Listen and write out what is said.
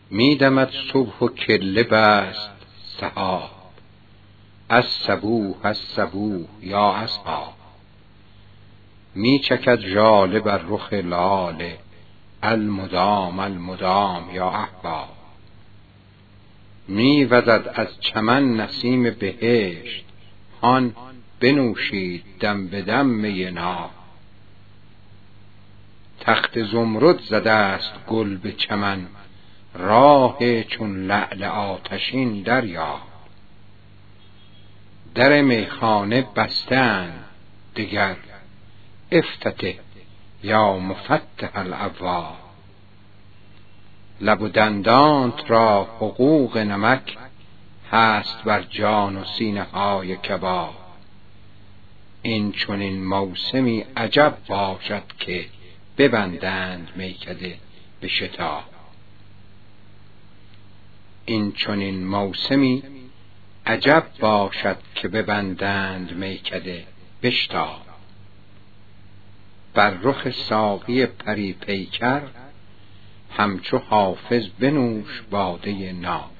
میدمد صبح و کله بست سحاب، از صبوح از صبوح یا اصحاب. میچکد ژاله بر رخ لاله، المدام المدام یا احباب. میوزد از چمن نسیم بهشت، هان بنوشید دم به دم می ناب. تخت زمرد زده است گل به چمن، راه چون لعل آتشین دریاب. در میخانه بسته اند دگر، افتتح یا مفتح الابواب. لب و دندانت را حقوق نمک، هست بر جان و سینه های کباب. این چنین موسمی عجب باشد که، ببندند میکده به شتاب. این چنین موسمی عجب باشد که، ببندند میکده بشتاب. بر رخ ساقی پری پیکر، همچو حافظ بنوش باده ناب.